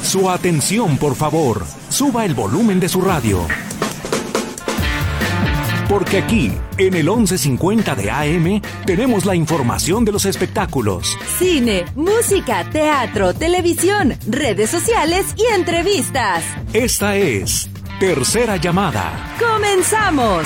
Su atención, por favor. Suba el volumen de su radio. Porque aquí, en el 1150 de AM, tenemos la información de los espectáculos. Cine, música, teatro, televisión, redes sociales y entrevistas. Esta es Tercera Llamada. ¡Comenzamos!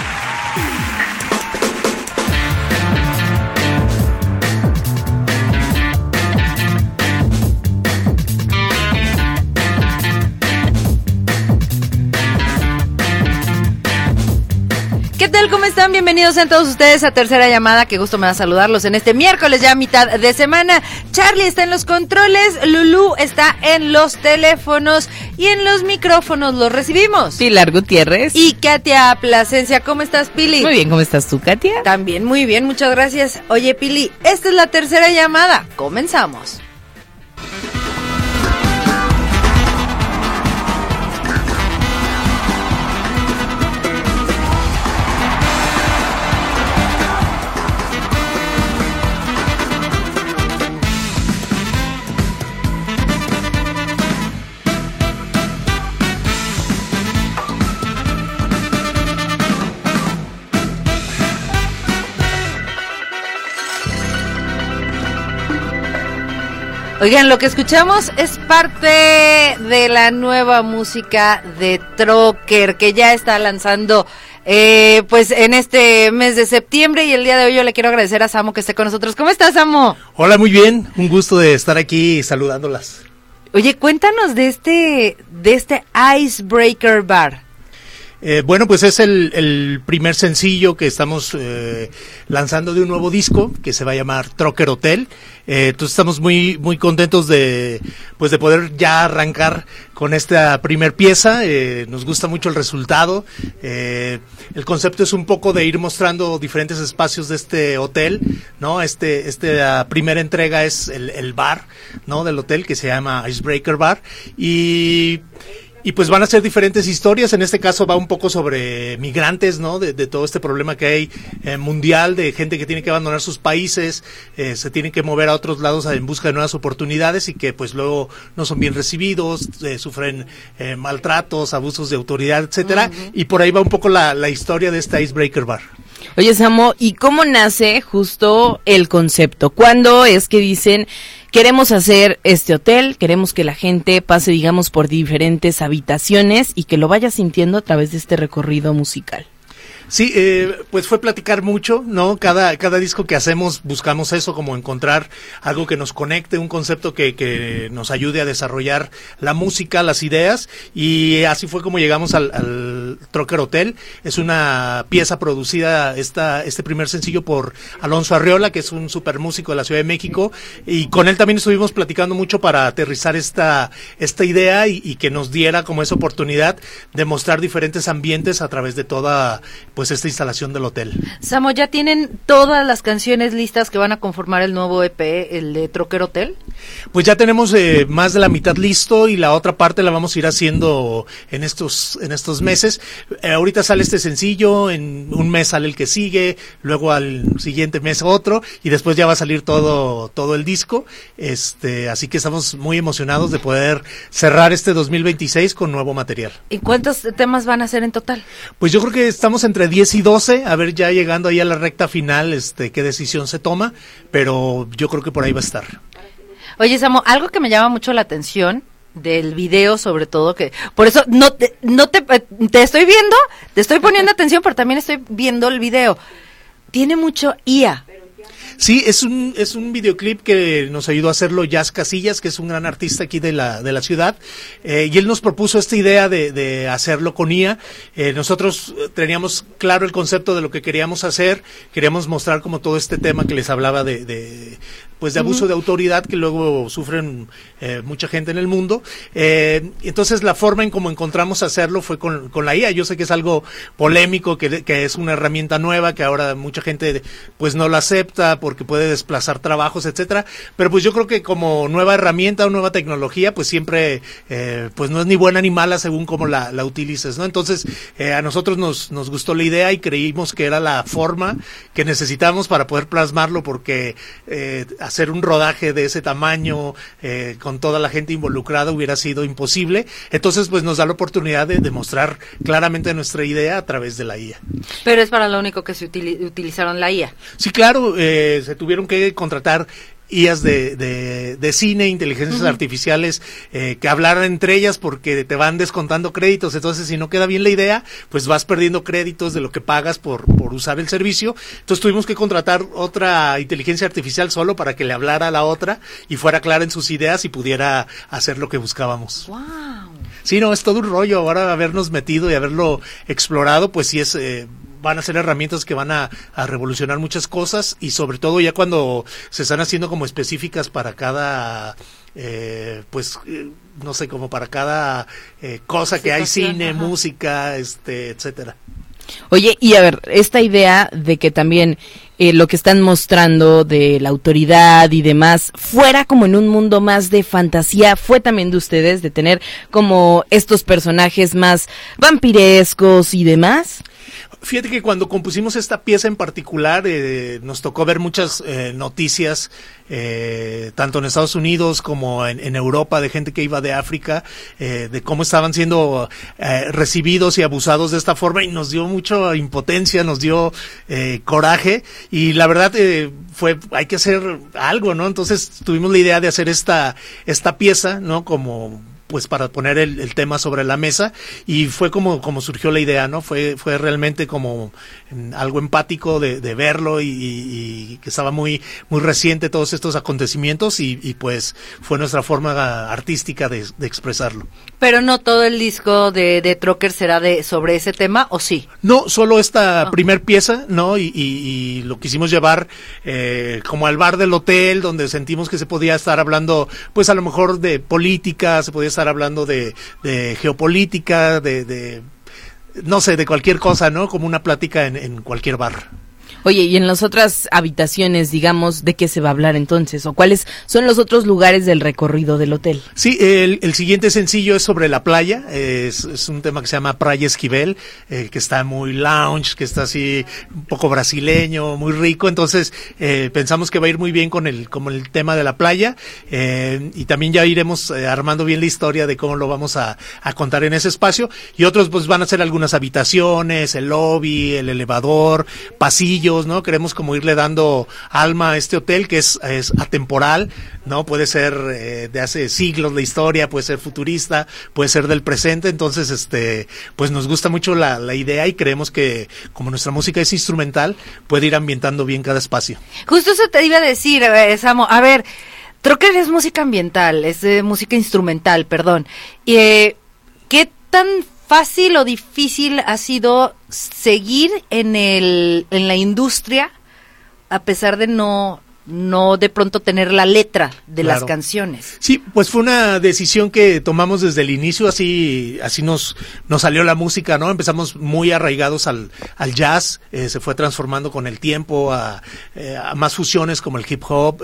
¿Qué tal? ¿Cómo están? Bienvenidos a todos ustedes a Tercera Llamada. Qué gusto me da saludarlos en este miércoles, ya mitad de semana. Charlie está en los controles, Lulú está en los teléfonos y en los micrófonos los recibimos Pilar Gutiérrez y Katia Plasencia. ¿Cómo estás, Pili? Muy bien, ¿cómo estás tú, Katia? También muy bien, muchas gracias. Oye, Pili, esta es la Tercera Llamada. Comenzamos. Oigan, lo que escuchamos es parte de la nueva música de Trocker, que ya está lanzando pues en este mes de septiembre, y el día de hoy yo le quiero agradecer a Samo que esté con nosotros. ¿Cómo estás, Samo? Hola, muy bien, un gusto de estar aquí saludándolas. Oye, cuéntanos de este Icebreaker Bar. Bueno, pues es el primer sencillo que estamos lanzando de un nuevo disco que se va a llamar Trocker Hotel. Entonces estamos muy contentos de poder ya arrancar con esta primer pieza. Nos gusta mucho el resultado. El concepto es un poco de ir mostrando diferentes espacios de este hotel, ¿no? La primera entrega es el bar, ¿no? Del hotel, que se llama Icebreaker Bar, y pues van a ser diferentes historias. En este caso va un poco sobre migrantes, ¿no? De todo este problema que hay mundial, de gente que tiene que abandonar sus países, se tienen que mover a otros lados en busca de nuevas oportunidades y que pues luego no son bien recibidos, sufren maltratos, abusos de autoridad, etcétera. Uh-huh. Y por ahí va un poco la historia de este Icebreaker Bar. Oye, Samo, ¿y cómo nace justo el concepto? ¿Cuándo es que dicen, queremos hacer este hotel, queremos que la gente pase, digamos, por diferentes habitaciones y que lo vaya sintiendo a través de este recorrido musical? Sí, pues fue platicar mucho, ¿no? Cada disco que hacemos buscamos eso, como encontrar algo que nos conecte, un concepto que nos ayude a desarrollar la música, las ideas, y así fue como llegamos al Trocker Hotel. Es una pieza producida, este primer sencillo, por Alonso Arriola, que es un super músico de la Ciudad de México, y con él también estuvimos platicando mucho para aterrizar esta idea y que nos diera como esa oportunidad de mostrar diferentes ambientes a través de toda pues esta instalación del hotel. Samo, ¿ya tienen todas las canciones listas que van a conformar el nuevo EP, el de Trocker Hotel? Pues ya tenemos más de la mitad listo, y la otra parte la vamos a ir haciendo en estos meses. Ahorita sale este sencillo, en un mes sale el que sigue, luego al siguiente mes otro, y después ya va a salir todo el disco. Así que estamos muy emocionados de poder cerrar este 2026 con nuevo material. ¿Y cuántos temas van a ser en total? Pues yo creo que estamos entre 10 y 12, a ver ya llegando ahí a la recta final, qué decisión se toma, pero yo creo que por ahí va a estar. Oye, Samo, algo que me llama mucho la atención del video, sobre todo, que por eso te estoy viendo, te estoy poniendo atención, pero también estoy viendo el video. Tiene mucho IA. Sí, es un videoclip que nos ayudó a hacerlo Jazz Casillas, que es un gran artista aquí de la ciudad, y él nos propuso esta idea de hacerlo con IA. Nosotros teníamos claro el concepto de lo que queríamos hacer, queríamos mostrar como todo este tema que les hablaba de abuso de autoridad que luego sufren mucha gente en el mundo. Entonces la forma en cómo encontramos hacerlo fue con la IA. Yo sé que es algo polémico, que es una herramienta nueva, que ahora mucha gente pues no la acepta porque puede desplazar trabajos, etcétera, pero pues yo creo que como nueva herramienta o nueva tecnología, pues siempre pues no es ni buena ni mala según cómo la utilices, ¿no? Entonces a nosotros nos gustó la idea y creímos que era la forma que necesitamos para poder plasmarlo, porque hacer un rodaje de ese tamaño con toda la gente involucrada hubiera sido imposible. Entonces, pues nos da la oportunidad de demostrar claramente nuestra idea a través de la IA. Pero es para lo único que se utilizaron la IA. Sí, claro, se tuvieron que contratar IAs de cine, inteligencias artificiales que hablaran entre ellas porque te van descontando créditos. Entonces, si no queda bien la idea, pues vas perdiendo créditos de lo que pagas por usar el servicio. Entonces tuvimos que contratar otra inteligencia artificial solo para que le hablara a la otra y fuera clara en sus ideas y pudiera hacer lo que buscábamos. ¡Wow! Sí, no, es todo un rollo. Ahora habernos metido y haberlo explorado, pues sí es... van a ser herramientas que van a revolucionar muchas cosas y sobre todo ya cuando se están haciendo como específicas para cada, no sé, como para cada cosa que hay, cine, música, etcétera. Oye, y a ver, esta idea de que también lo que están mostrando de la autoridad y demás fuera como en un mundo más de fantasía, ¿fue también de ustedes, de tener como estos personajes más vampirescos y demás? Fíjate que cuando compusimos esta pieza en particular, nos tocó ver muchas noticias, tanto en Estados Unidos como en Europa, de gente que iba de África, de cómo estaban siendo recibidos y abusados de esta forma, y nos dio mucha impotencia, nos dio coraje, y la verdad hay que hacer algo, ¿no? Entonces tuvimos la idea de hacer esta pieza, ¿no? Como pues para poner el tema sobre la mesa, y fue como surgió la idea, ¿no? Fue realmente como algo empático de verlo y que estaba muy reciente todos estos acontecimientos y pues fue nuestra forma artística de expresarlo. Pero no todo el disco de Trocker será sobre ese tema, ¿o sí? No, solo esta primer pieza, ¿no? Y lo quisimos llevar como al bar del hotel, donde sentimos que se podía estar hablando, pues a lo mejor de política, se podía estar hablando de geopolítica, no sé, de cualquier cosa, ¿no? Como una plática en cualquier bar. Oye, y en las otras habitaciones, digamos, ¿de qué se va a hablar entonces? ¿O cuáles son los otros lugares del recorrido del hotel? Sí, el siguiente sencillo es sobre la playa, es un tema que se llama Praia Esquivel, que está muy lounge, que está así un poco brasileño, muy rico, entonces pensamos que va a ir muy bien con el tema de la playa, y también ya iremos armando bien la historia de cómo lo vamos a contar en ese espacio, y otros pues van a ser algunas habitaciones, el lobby, el elevador, pasillos, ¿no? Queremos como irle dando alma a este hotel que es atemporal, ¿no? Puede ser de hace siglos la historia, puede ser futurista, puede ser del presente, entonces pues nos gusta mucho la idea y creemos que como nuestra música es instrumental, puede ir ambientando bien cada espacio. Justo eso te iba a decir, Samo, a ver, Trocker es música ambiental, es música instrumental, perdón. ¿Qué tan fácil o difícil ha sido seguir en la industria a pesar de no de pronto tener la letra de las canciones? Sí, pues fue una decisión que tomamos desde el inicio, así nos salió la música, ¿no? Empezamos muy arraigados al jazz, se fue transformando con el tiempo a más fusiones como el hip hop,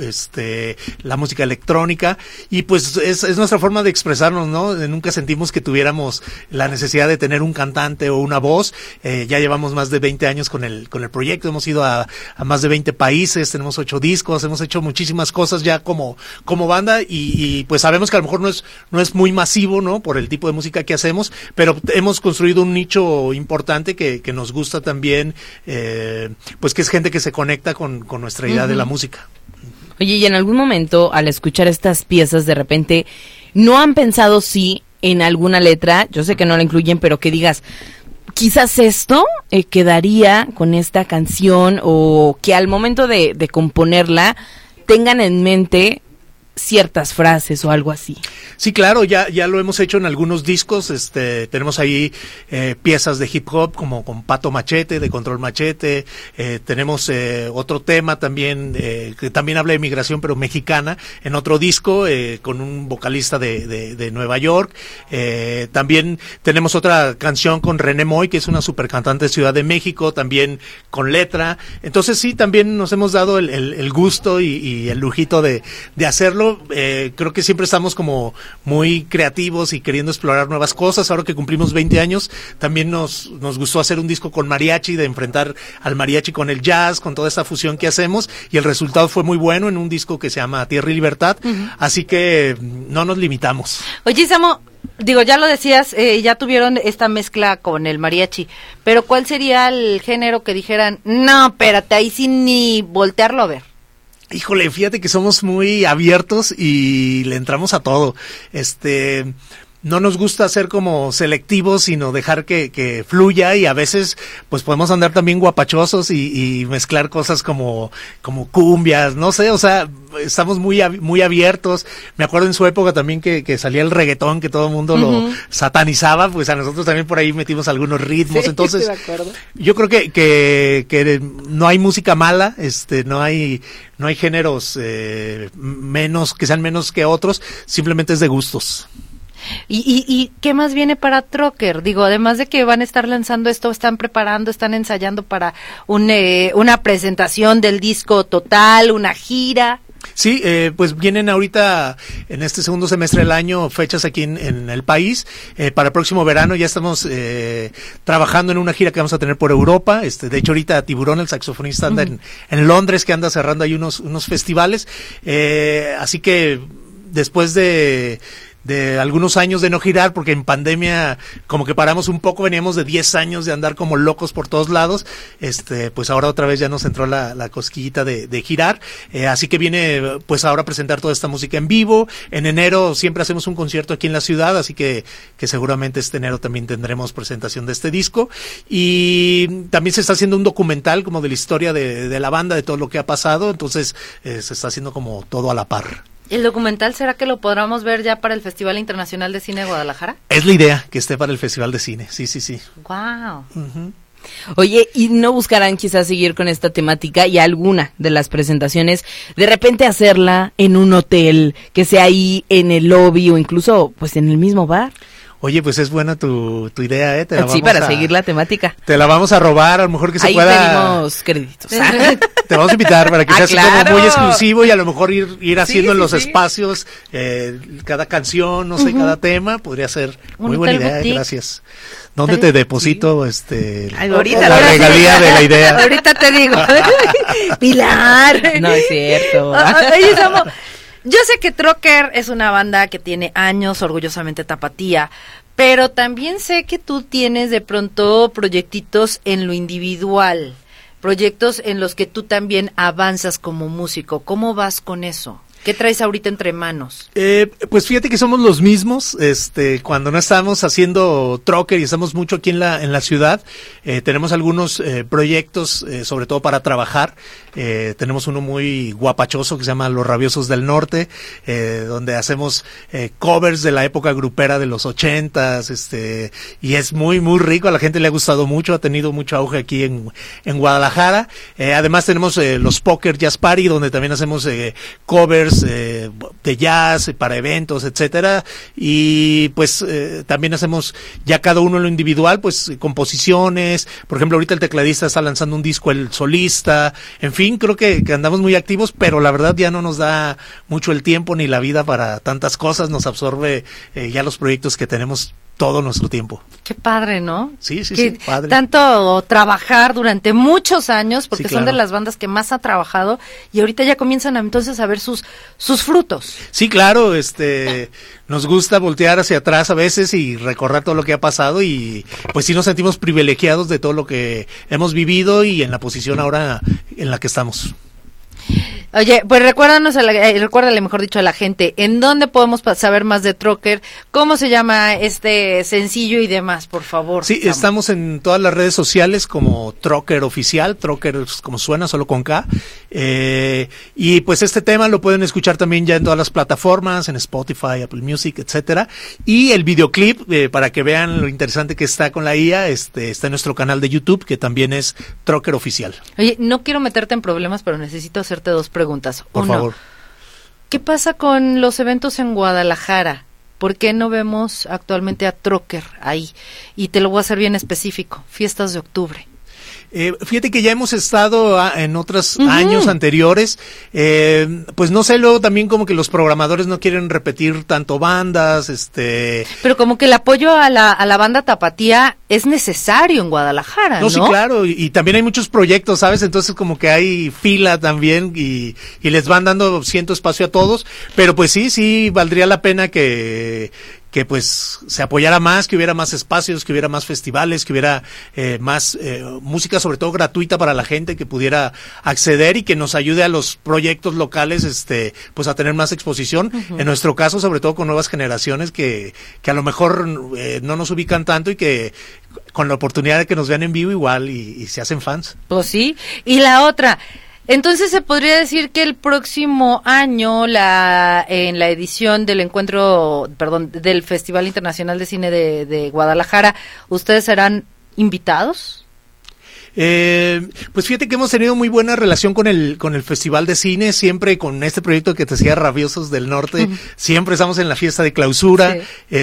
la música electrónica, y pues es nuestra forma de expresarnos, ¿no? Nunca sentimos que tuviéramos la necesidad de tener un cantante o una voz, ya llevamos más de 20 años con el proyecto, hemos ido a más de 20 países, tenemos 8 discos, hemos hecho muchísimas cosas ya como banda y pues sabemos que a lo mejor no es muy masivo, ¿no? Por el tipo de música que hacemos, pero hemos construido un nicho importante que nos gusta también, pues que es gente que se conecta con nuestra idea de la música. Oye, y en algún momento al escuchar estas piezas de repente, ¿no han pensado si en alguna letra, yo sé que no la incluyen, pero que digas, quizás esto quedaría con esta canción, o que al momento de componerla tengan en mente ciertas frases o algo así? Sí, claro, ya lo hemos hecho en algunos discos, tenemos ahí piezas de hip hop como con Pato Machete, de Control Machete, tenemos otro tema también que también habla de migración pero mexicana, en otro disco con un vocalista de Nueva York, también tenemos otra canción con René Moy, que es una super cantante de Ciudad de México, también con letra, entonces sí, también nos hemos dado el gusto y el lujito de hacerlo. hacerlo. Creo que siempre estamos como muy creativos y queriendo explorar nuevas cosas. Ahora que cumplimos 20 años, también nos gustó hacer un disco con mariachi, de enfrentar al mariachi con el jazz, con toda esta fusión que hacemos, y el resultado fue muy bueno en un disco que se llama Tierra y Libertad. Así que no nos limitamos. Oye, Samo, digo, ya lo decías, ya tuvieron esta mezcla con el mariachi, pero ¿cuál sería el género que dijeran, no, espérate, ahí sin ni voltearlo a ver? Híjole, fíjate que somos muy abiertos y le entramos a todo. No nos gusta ser como selectivos, sino dejar que fluya, y a veces pues podemos andar también guapachosos y mezclar cosas como cumbias, no sé, o sea, estamos muy abiertos. Me acuerdo en su época también que salía el reggaetón, que todo el mundo lo satanizaba, pues a nosotros también por ahí metimos algunos ritmos. Sí, entonces yo creo que no hay música mala, no hay géneros menos, que sean menos que otros, simplemente es de gustos. ¿Y qué más viene para Trocker? Digo, además de que van a estar lanzando esto, están preparando, están ensayando para una presentación del disco total, una gira. Sí, pues vienen ahorita en este segundo semestre del año fechas aquí en el país. Para el próximo verano ya estamos trabajando en una gira que vamos a tener por Europa. De hecho, ahorita Tiburón, el saxofonista, anda en Londres, que anda cerrando ahí unos festivales. Así que después de algunos años de no girar, porque en pandemia como que paramos un poco, veníamos de 10 años de andar como locos por todos lados, pues ahora otra vez ya nos entró la cosquillita de girar, así que viene pues ahora a presentar toda esta música en vivo. En enero siempre hacemos un concierto aquí en la ciudad, así que seguramente este enero también tendremos presentación de este disco, y también se está haciendo un documental como de la historia de la banda, de todo lo que ha pasado, entonces se está haciendo como todo a la par. ¿El documental será que lo podremos ver ya para el Festival Internacional de Cine de Guadalajara? Es la idea, que esté para el Festival de Cine, sí. Wow. Oye, ¿y no buscarán quizás seguir con esta temática y alguna de las presentaciones de repente hacerla en un hotel, que sea ahí en el lobby o incluso pues en el mismo bar? Oye, pues es buena tu idea, ¿eh? Sí, para seguir la temática. Te la vamos a robar, a lo mejor que se pueda. Ahí pedimos créditos. Te vamos a invitar para que sea así claro, como muy exclusivo, y a lo mejor ir haciendo en los espacios cada canción, no sé, cada tema. Podría ser muy buena idea, boutique. Gracias. ¿Dónde te deposito ahorita, la regalía de la idea? Ahorita te digo. Pilar. No es cierto. Oye, Samo, yo sé que Trocker es una banda que tiene años, orgullosamente tapatía, pero también sé que tú tienes de pronto proyectitos en lo individual, proyectos en los que tú también avanzas como músico. ¿Cómo vas con eso? ¿Qué traes ahorita entre manos? Pues fíjate que somos los mismos. Cuando no estamos haciendo Trocker y estamos mucho aquí en la ciudad, tenemos algunos proyectos, sobre todo para trabajar. Tenemos uno muy guapachoso que se llama Los Rabiosos del Norte, donde hacemos covers de la época grupera de los 80s, y es muy, muy rico. A la gente le ha gustado mucho, ha tenido mucho auge aquí en Guadalajara. Además tenemos los Poker Jazz Party, donde también hacemos covers de jazz para eventos, etcétera, y pues también hacemos ya cada uno en lo individual, pues composiciones. Por ejemplo, ahorita el tecladista está lanzando un disco, el solista. En fin, creo que andamos muy activos, pero la verdad ya no nos da mucho el tiempo ni la vida para tantas cosas. Nos absorbe ya los proyectos que tenemos todo nuestro tiempo. Qué padre, ¿no? Sí, padre. Tanto trabajar durante muchos años, porque son de las bandas que más ha trabajado, y ahorita ya comienzan entonces a ver sus frutos. Sí, claro, nos gusta voltear hacia atrás a veces y recordar todo lo que ha pasado, y pues sí nos sentimos privilegiados de todo lo que hemos vivido y en la posición ahora en la que estamos. Oye, pues recuérdale, mejor dicho, a la gente, ¿en dónde podemos saber más de Trocker? ¿Cómo se llama este sencillo y demás, por favor? Sí, estamos en todas las redes sociales como Trocker Oficial, Trocker como suena, solo con K, y pues este tema lo pueden escuchar también ya en todas las plataformas, en Spotify, Apple Music, etcétera, y el videoclip, para que vean lo interesante que está con la IA, está en nuestro canal de YouTube, que también es Trocker Oficial. Oye, no quiero meterte en problemas, pero necesito hacerte dos preguntas. Por favor. ¿Qué pasa con los eventos en Guadalajara? ¿Por qué no vemos actualmente a Trocker ahí? Y te lo voy a hacer bien específico, fiestas de octubre. Fíjate que ya hemos estado en otros años anteriores, pues no sé, luego también como que los programadores no quieren repetir tanto bandas, Pero como que el apoyo a la banda tapatía es necesario en Guadalajara, ¿no? No, sí, claro, y también hay muchos proyectos, ¿sabes? Entonces como que hay fila también y les van dando cierto espacio a todos, pero pues sí valdría la pena que pues se apoyara más, que hubiera más espacios, que hubiera más festivales, que hubiera más música, sobre todo gratuita para la gente, que pudiera acceder y que nos ayude a los proyectos locales, pues a tener más exposición. En nuestro caso, sobre todo con nuevas generaciones que a lo mejor no nos ubican tanto y que con la oportunidad de que nos vean en vivo igual y se hacen fans. Pues sí. Y la otra, entonces se podría decir que el próximo año en la edición del del Festival Internacional de Cine de Guadalajara, ¿ustedes serán invitados? Pues fíjate que hemos tenido muy buena relación con el Festival de Cine, siempre con este proyecto que te decía, Rabiosos del Norte, siempre estamos en la fiesta de clausura,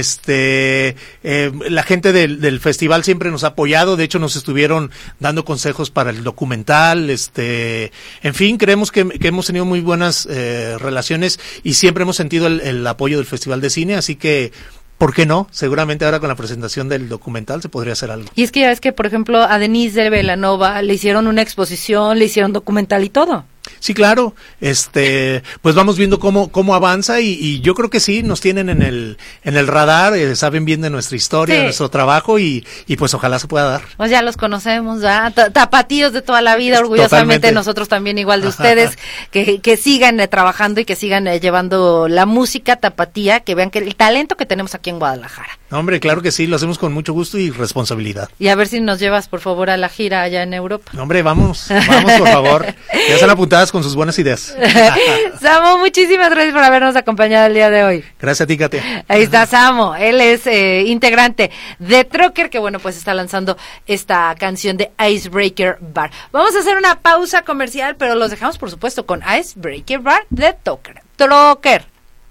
la gente del festival siempre nos ha apoyado, de hecho nos estuvieron dando consejos para el documental, en fin, creemos que hemos tenido muy buenas relaciones y siempre hemos sentido el apoyo del Festival de Cine, así que ¿por qué no? Seguramente ahora con la presentación del documental se podría hacer algo. Y es que ya ves que, por ejemplo, a Denise de Belanova le hicieron una exposición, le hicieron documental y todo. Sí, claro, pues vamos viendo cómo avanza y yo creo que sí, nos tienen en el radar, saben bien de nuestra historia, de nuestro trabajo y pues ojalá se pueda dar. Pues ya los conocemos, ¿verdad? Tapatíos de toda la vida, orgullosamente. Totalmente. Nosotros también igual de ustedes, que sigan trabajando y que sigan llevando la música tapatía, que vean que el talento que tenemos aquí en Guadalajara. Hombre, claro que sí, lo hacemos con mucho gusto y responsabilidad. Y a ver si nos llevas, por favor, a la gira allá en Europa. Hombre, vamos, por favor. Ya están apuntadas con sus buenas ideas. Samo, muchísimas gracias por habernos acompañado el día de hoy. Gracias a ti, Katia. Ahí está Samo, él es integrante de Trocker, que bueno, pues está lanzando esta canción de Icebreaker Bar. Vamos a hacer una pausa comercial, pero los dejamos, por supuesto, con Icebreaker Bar de Trocker.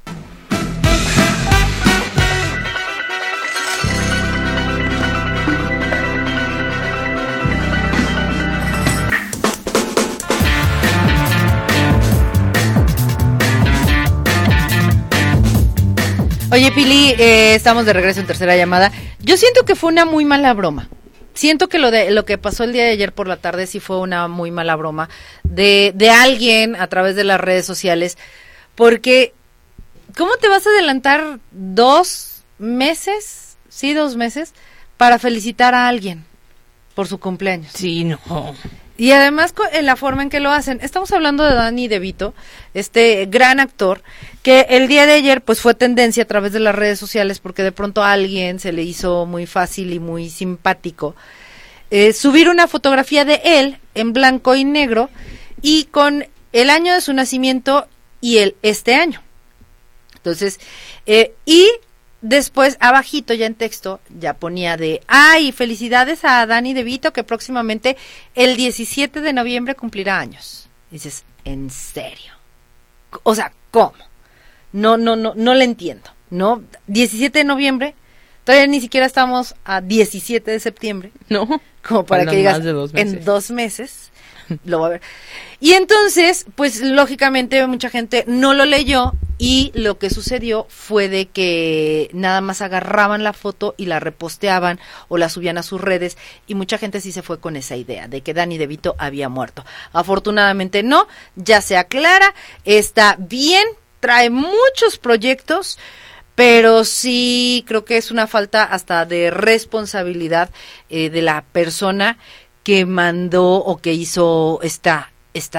Oye, Pili, estamos de regreso en tercera llamada. Yo siento que fue una muy mala broma. Siento que lo que pasó el día de ayer por la tarde sí fue una muy mala broma de alguien a través de las redes sociales, porque ¿cómo te vas a adelantar 2 meses, sí, 2 meses, para felicitar a alguien por su cumpleaños? Sí, no. Y además en la forma en que lo hacen. Estamos hablando de Danny DeVito, este gran actor, que el día de ayer pues fue tendencia a través de las redes sociales porque de pronto a alguien se le hizo muy fácil y muy simpático subir una fotografía de él en blanco y negro y con el año de su nacimiento y este año. Entonces, y después, abajito ya en texto, ya ponía felicidades a Danny DeVito, que próximamente el 17 de noviembre cumplirá años. Dices, ¿en serio? O sea, ¿cómo? No le entiendo, ¿no? 17 de noviembre, todavía ni siquiera estamos a 17 de septiembre, ¿no? Como para que digas, en 2 meses lo va a ver. Y entonces, pues lógicamente mucha gente no lo leyó y lo que sucedió fue de que nada más agarraban la foto y la reposteaban o la subían a sus redes y mucha gente sí se fue con esa idea de que Danny DeVito había muerto. Afortunadamente no, ya se aclara, está bien, trae muchos proyectos, pero sí creo que es una falta hasta de responsabilidad de la persona que mandó o que hizo esta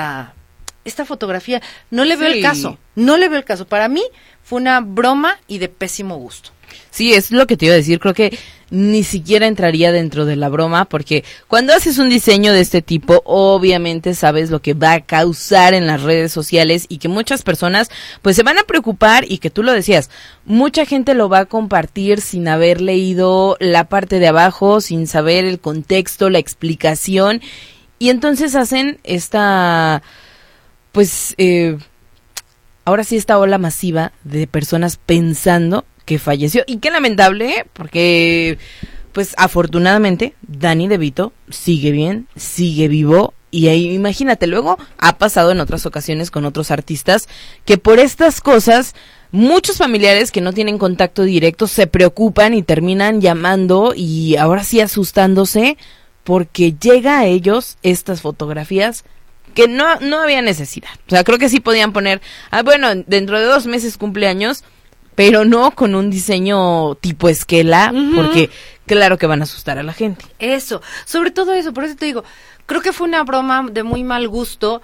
fotografía. No le veo el caso. Para mí fue una broma y de pésimo gusto. Sí, es lo que te iba a decir, creo que ni siquiera entraría dentro de la broma, porque cuando haces un diseño de este tipo, obviamente sabes lo que va a causar en las redes sociales y que muchas personas pues se van a preocupar y que tú lo decías, mucha gente lo va a compartir sin haber leído la parte de abajo, sin saber el contexto, la explicación, y entonces hacen esta, pues, ahora sí esta ola masiva de personas pensando que falleció, y qué lamentable, porque pues afortunadamente Danny DeVito sigue bien, sigue vivo. Y ahí, imagínate, luego ha pasado en otras ocasiones con otros artistas que por estas cosas, muchos familiares que no tienen contacto directo se preocupan y terminan llamando y ahora sí asustándose porque llega a ellos estas fotografías que no había necesidad. O sea, creo que sí podían poner, bueno, dentro de 2 meses cumpleaños, pero no con un diseño tipo esquela, porque claro que van a asustar a la gente. Eso, sobre todo eso, por eso te digo, creo que fue una broma de muy mal gusto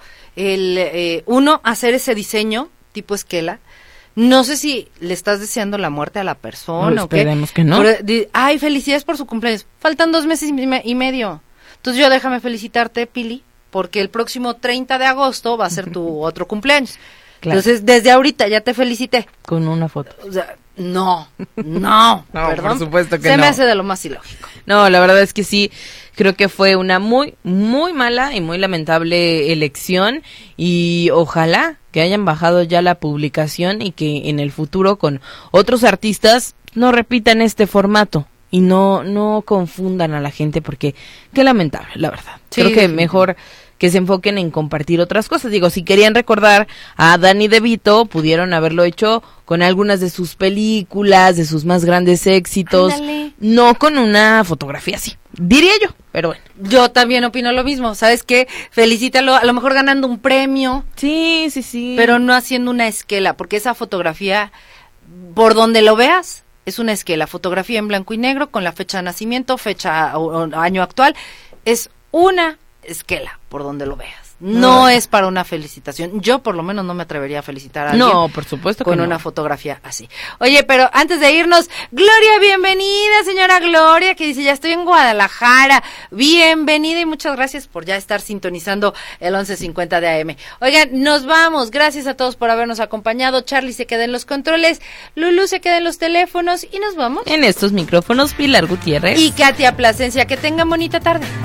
el uno hacer ese diseño tipo esquela. No sé si le estás deseando la muerte a la persona o qué. Esperemos que no. Ay, felicidades por su cumpleaños. Faltan 2 meses y medio. Entonces yo déjame felicitarte, Pili, porque el próximo 30 de agosto va a ser tu otro cumpleaños. Claro. Entonces, desde ahorita ya te felicité. Con una foto. O sea, no, perdón. Por supuesto que Se no. me hace de lo más ilógico. No, la verdad es que sí, creo que fue una muy, muy mala y muy lamentable elección y ojalá que hayan bajado ya la publicación y que en el futuro con otros artistas no repitan este formato y no confundan a la gente porque qué lamentable, la verdad. Sí, creo que mejor que se enfoquen en compartir otras cosas. Digo, si querían recordar a Danny DeVito, pudieron haberlo hecho con algunas de sus películas, de sus más grandes éxitos, Ándale. No con una fotografía así, diría yo, pero bueno. Yo también opino lo mismo, ¿sabes qué? Felicítalo, a lo mejor ganando un premio. Sí. Pero no haciendo una esquela, porque esa fotografía, por donde lo veas, es una esquela. Fotografía en blanco y negro, con la fecha de nacimiento, fecha o año actual, es una esquela, por donde lo veas. No es para una felicitación. Yo por lo menos no me atrevería a felicitar a alguien. No, por supuesto que con no. una fotografía así. Oye, pero antes de irnos, Gloria, bienvenida, señora Gloria, que dice, ya estoy en Guadalajara. Bienvenida y muchas gracias por ya estar sintonizando el 1150 de AM. Oigan, nos vamos. Gracias a todos por habernos acompañado. Charlie se queda en los controles, Lulú se queda en los teléfonos y nos vamos. En estos micrófonos, Pilar Gutiérrez Y Katia Plasencia. Que tengan bonita tarde.